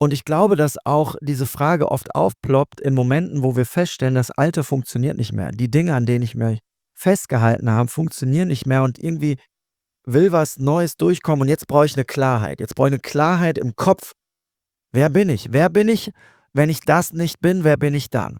Und ich glaube, dass auch diese Frage oft aufploppt in Momenten, wo wir feststellen, das Alte funktioniert nicht mehr. Die Dinge, an denen ich mich festgehalten habe, funktionieren nicht mehr und irgendwie will was Neues durchkommen und jetzt brauche ich eine Klarheit. Jetzt brauche ich eine Klarheit im Kopf. Wer bin ich? Wer bin ich? Wenn ich das nicht bin, wer bin ich dann?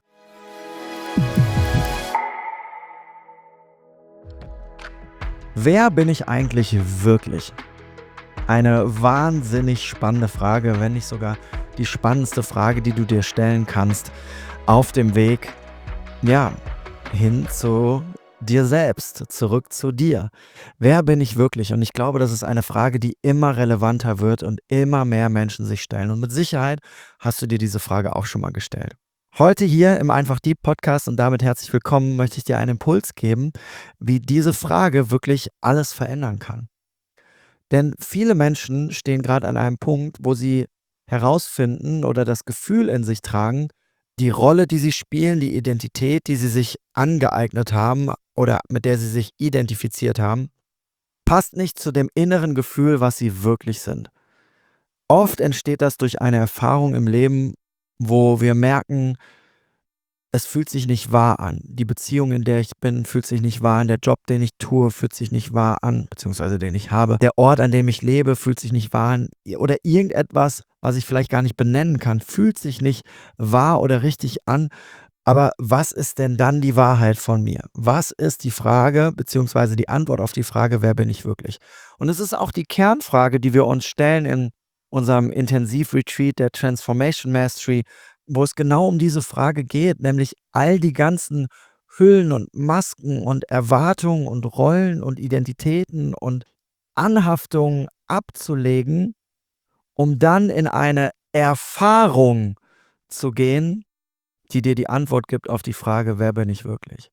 Wer bin ich eigentlich wirklich? Eine wahnsinnig spannende Frage, wenn nicht sogar die spannendste Frage, die du dir stellen kannst auf dem Weg, ja, hin zu dir selbst, zurück zu dir. Wer bin ich wirklich? Und ich glaube, das ist eine Frage, die immer relevanter wird und immer mehr Menschen sich stellen. Und mit Sicherheit hast du dir diese Frage auch schon mal gestellt. Heute hier im Einfach Deep Podcast und damit herzlich willkommen, möchte ich dir einen Impuls geben, wie diese Frage wirklich alles verändern kann. Denn viele Menschen stehen gerade an einem Punkt, wo sie herausfinden oder das Gefühl in sich tragen, die Rolle, die sie spielen, die Identität, die sie sich angeeignet haben oder mit der sie sich identifiziert haben, passt nicht zu dem inneren Gefühl, was sie wirklich sind. Oft entsteht das durch eine Erfahrung im Leben, wo wir merken, es fühlt sich nicht wahr an. Die Beziehung, in der ich bin, fühlt sich nicht wahr an. Der Job, den ich tue, fühlt sich nicht wahr an, beziehungsweise den ich habe. Der Ort, an dem ich lebe, fühlt sich nicht wahr an. Oder irgendetwas, was ich vielleicht gar nicht benennen kann, fühlt sich nicht wahr oder richtig an. Aber was ist denn dann die Wahrheit von mir? Was ist die Frage, beziehungsweise die Antwort auf die Frage, wer bin ich wirklich? Und es ist auch die Kernfrage, die wir uns stellen in unserem Intensivretreat der Transformation Mastery, wo es genau um diese Frage geht, nämlich all die ganzen Hüllen und Masken und Erwartungen und Rollen und Identitäten und Anhaftungen abzulegen, um dann in eine Erfahrung zu gehen, die dir die Antwort gibt auf die Frage, wer bin ich wirklich?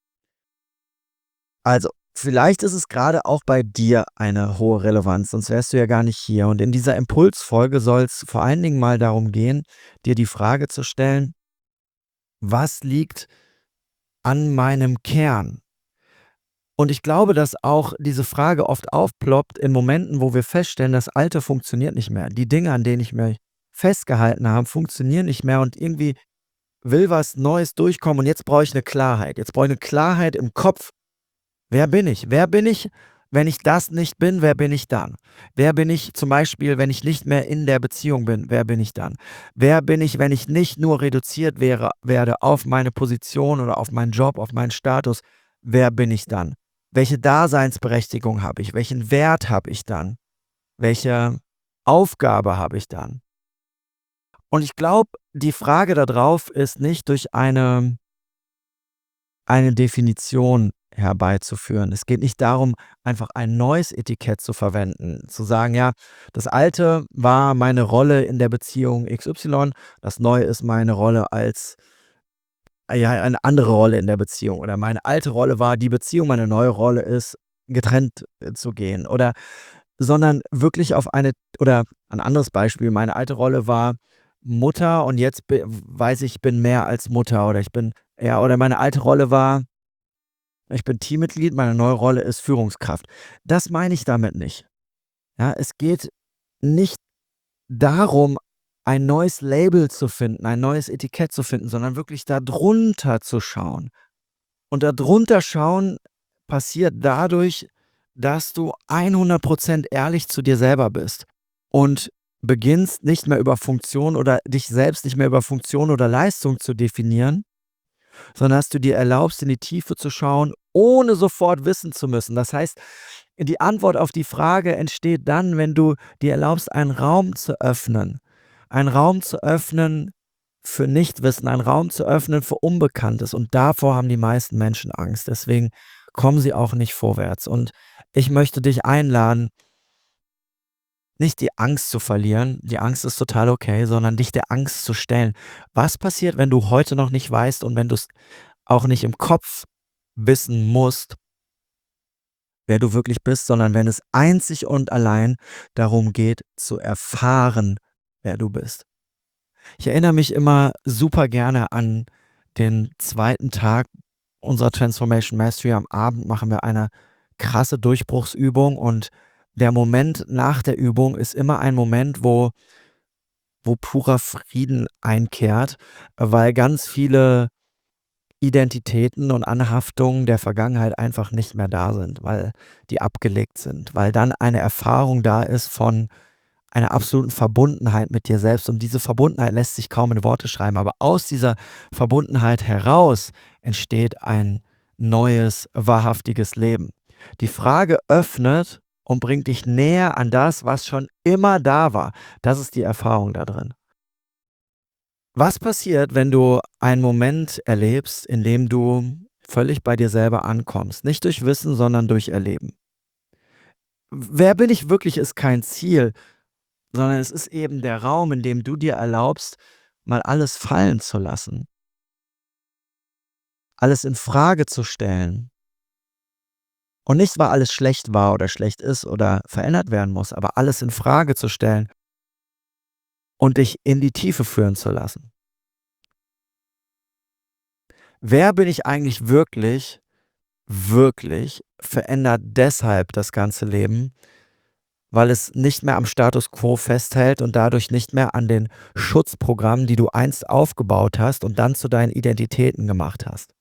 Also, vielleicht ist es gerade auch bei dir eine hohe Relevanz, sonst wärst du ja gar nicht hier. Und in dieser Impulsfolge soll es vor allen Dingen mal darum gehen, dir die Frage zu stellen: Was liegt an meinem Kern? Und ich glaube, dass auch diese Frage oft aufploppt in Momenten, wo wir feststellen, das Alte funktioniert nicht mehr. Die Dinge, an denen ich mich festgehalten habe, funktionieren nicht mehr und irgendwie will was Neues durchkommen und jetzt brauche ich eine Klarheit. Jetzt brauche ich eine Klarheit im Kopf. Wer bin ich? Wer bin ich, wenn ich das nicht bin, wer bin ich dann? Wer bin ich zum Beispiel, wenn ich nicht mehr in der Beziehung bin, wer bin ich dann? Wer bin ich, wenn ich nicht nur reduziert werde auf meine Position oder auf meinen Job, auf meinen Status, wer bin ich dann? Welche Daseinsberechtigung habe ich? Welchen Wert habe ich dann? Welche Aufgabe habe ich dann? Und ich glaube, die Frage da drauf ist nicht durch eine Definition herbeizuführen. Es geht nicht darum, einfach ein neues Etikett zu verwenden, zu sagen, ja, das Alte war meine Rolle in der Beziehung XY, das Neue ist meine Rolle als, ja, eine andere Rolle in der Beziehung oder meine alte Rolle war die Beziehung, meine neue Rolle ist, getrennt zu gehen oder sondern wirklich auf eine oder ein anderes Beispiel, meine alte Rolle war Mutter und jetzt weiß ich, ich bin mehr als Mutter oder ich bin, ja, oder meine alte Rolle war, ich bin Teammitglied, meine neue Rolle ist Führungskraft. Das meine ich damit nicht. Ja, es geht nicht darum, ein neues Label zu finden, ein neues Etikett zu finden, sondern wirklich da drunter zu schauen. Und da drunter schauen passiert dadurch, dass du 100% ehrlich zu dir selber bist und beginnst nicht mehr über Funktion oder dich selbst nicht mehr über Funktion oder Leistung zu definieren, sondern dass du dir erlaubst, in die Tiefe zu schauen, ohne sofort wissen zu müssen. Das heißt, die Antwort auf die Frage entsteht dann, wenn du dir erlaubst, einen Raum zu öffnen. Einen Raum zu öffnen für Nichtwissen, einen Raum zu öffnen für Unbekanntes. Und davor haben die meisten Menschen Angst. Deswegen kommen sie auch nicht vorwärts. Und ich möchte dich einladen, nicht die Angst zu verlieren, die Angst ist total okay, sondern dich der Angst zu stellen. Was passiert, wenn du heute noch nicht weißt und wenn du es auch nicht im Kopf wissen musst, wer du wirklich bist, sondern wenn es einzig und allein darum geht, zu erfahren, wer du bist. Ich erinnere mich immer super gerne an den zweiten Tag unserer Transformation Mastery. Am Abend machen wir eine krasse Durchbruchsübung und der Moment nach der Übung ist immer ein Moment, wo wo purer Frieden einkehrt, weil ganz viele Identitäten und Anhaftungen der Vergangenheit einfach nicht mehr da sind, weil die abgelegt sind, weil dann eine Erfahrung da ist von einer absoluten Verbundenheit mit dir selbst. Und diese Verbundenheit lässt sich kaum in Worte schreiben, aber aus dieser Verbundenheit heraus entsteht ein neues, wahrhaftiges Leben. Die Frage öffnet und bringt dich näher an das, was schon immer da war. Das ist die Erfahrung da drin. Was passiert, wenn du einen Moment erlebst, in dem du völlig bei dir selber ankommst? Nicht durch Wissen, sondern durch Erleben. Wer bin ich wirklich ist kein Ziel, sondern es ist eben der Raum, in dem du dir erlaubst, mal alles fallen zu lassen, alles in Frage zu stellen. Und nicht, weil alles schlecht war oder schlecht ist oder verändert werden muss, aber alles in Frage zu stellen und dich in die Tiefe führen zu lassen. Wer bin ich eigentlich wirklich, wirklich verändert deshalb das ganze Leben, weil es nicht mehr am Status quo festhält und dadurch nicht mehr an den Schutzprogrammen, die du einst aufgebaut hast und dann zu deinen Identitäten gemacht hast.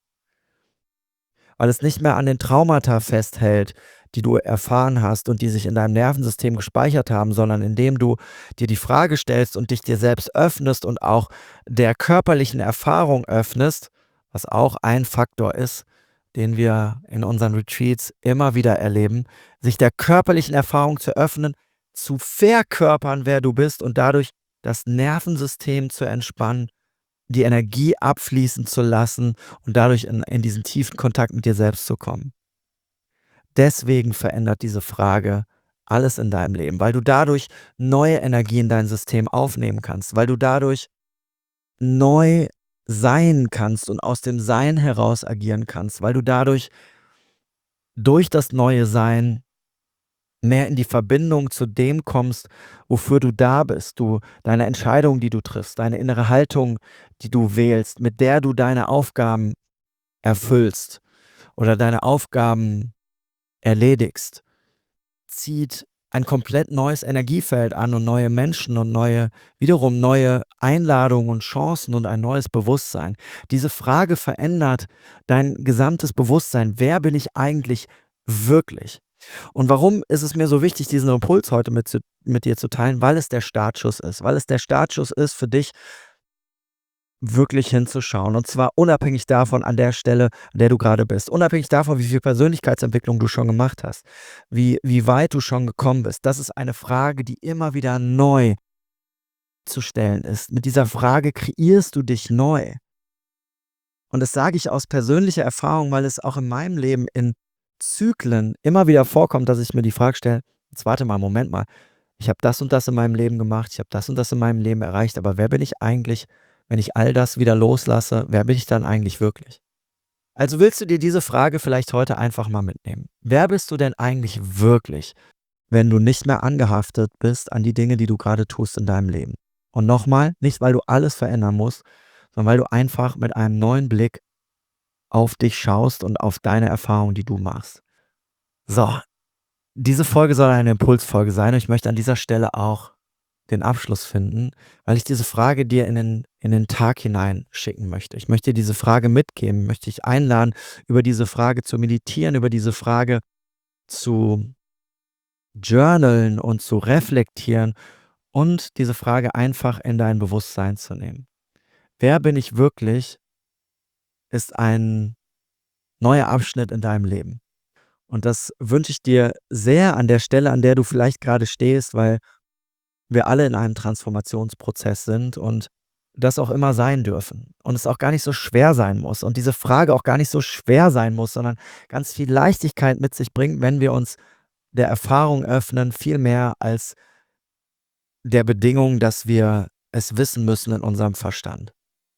Weil es nicht mehr an den Traumata festhält, die du erfahren hast und die sich in deinem Nervensystem gespeichert haben, sondern indem du dir die Frage stellst und dich dir selbst öffnest und auch der körperlichen Erfahrung öffnest, was auch ein Faktor ist, den wir in unseren Retreats immer wieder erleben, sich der körperlichen Erfahrung zu öffnen, zu verkörpern, wer du bist und dadurch das Nervensystem zu entspannen, die Energie abfließen zu lassen und dadurch in diesen tiefen Kontakt mit dir selbst zu kommen. Deswegen verändert diese Frage alles in deinem Leben, weil du dadurch neue Energie in dein System aufnehmen kannst, weil du dadurch neu sein kannst und aus dem Sein heraus agieren kannst, weil du dadurch durch das neue Sein mehr in die Verbindung zu dem kommst, wofür du da bist. Du deine Entscheidung, die du triffst, deine innere Haltung, die du wählst, mit der du deine Aufgaben erfüllst oder deine Aufgaben erledigst, zieht ein komplett neues Energiefeld an und neue Menschen und wiederum neue Einladungen und Chancen und ein neues Bewusstsein. Diese Frage verändert dein gesamtes Bewusstsein. Wer bin ich eigentlich wirklich? Und warum ist es mir so wichtig, diesen Impuls heute mit dir zu teilen? Weil es der Startschuss ist. Weil es der Startschuss ist für dich, wirklich hinzuschauen. Und zwar unabhängig davon an der Stelle, an der du gerade bist. Unabhängig davon, wie viel Persönlichkeitsentwicklung du schon gemacht hast. Wie weit du schon gekommen bist. Das ist eine Frage, die immer wieder neu zu stellen ist. Mit dieser Frage kreierst du dich neu. Und das sage ich aus persönlicher Erfahrung, weil es auch in meinem Leben in Zyklen immer wieder vorkommt, dass ich mir die Frage stelle, jetzt warte mal, Moment mal, ich habe das und das in meinem Leben gemacht, ich habe das und das in meinem Leben erreicht, aber wer bin ich eigentlich, wenn ich all das wieder loslasse, wer bin ich dann eigentlich wirklich? Also willst du dir diese Frage vielleicht heute einfach mal mitnehmen? Wer bist du denn eigentlich wirklich, wenn du nicht mehr angehaftet bist an die Dinge, die du gerade tust in deinem Leben? Und nochmal, nicht weil du alles verändern musst, sondern weil du einfach mit einem neuen Blick auf dich schaust und auf deine Erfahrungen, die du machst. So, diese Folge soll eine Impulsfolge sein und ich möchte an dieser Stelle auch den Abschluss finden, weil ich diese Frage dir in den Tag hinein schicken möchte. Ich möchte dir diese Frage mitgeben, möchte dich einladen, über diese Frage zu meditieren, über diese Frage zu journalen und zu reflektieren und diese Frage einfach in dein Bewusstsein zu nehmen. Wer bin ich wirklich, ist ein neuer Abschnitt in deinem Leben. Und das wünsche ich dir sehr an der Stelle, an der du vielleicht gerade stehst, weil wir alle in einem Transformationsprozess sind und das auch immer sein dürfen. Und es auch gar nicht so schwer sein muss. Und diese Frage auch gar nicht so schwer sein muss, sondern ganz viel Leichtigkeit mit sich bringt, wenn wir uns der Erfahrung öffnen, viel mehr als der Bedingung, dass wir es wissen müssen in unserem Verstand.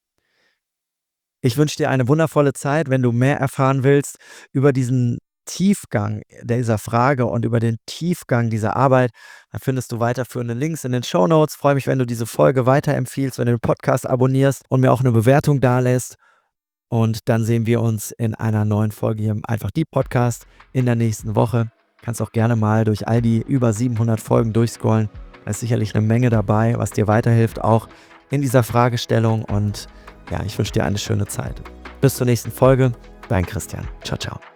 Ich wünsche dir eine wundervolle Zeit. Wenn du mehr erfahren willst über diesen Tiefgang dieser Frage und über den Tiefgang dieser Arbeit, dann findest du weiterführende Links in den Shownotes. Freue mich, wenn du diese Folge weiterempfiehlst, wenn du den Podcast abonnierst und mir auch eine Bewertung dalässt. Und dann sehen wir uns in einer neuen Folge hier im Einfach die Podcast in der nächsten Woche. Kannst auch gerne mal durch all die über 700 Folgen durchscrollen. Da ist sicherlich eine Menge dabei, was dir weiterhilft, auch in dieser Fragestellung. Und ja, ich wünsche dir eine schöne Zeit. Bis zur nächsten Folge. Dein Christian. Ciao, ciao.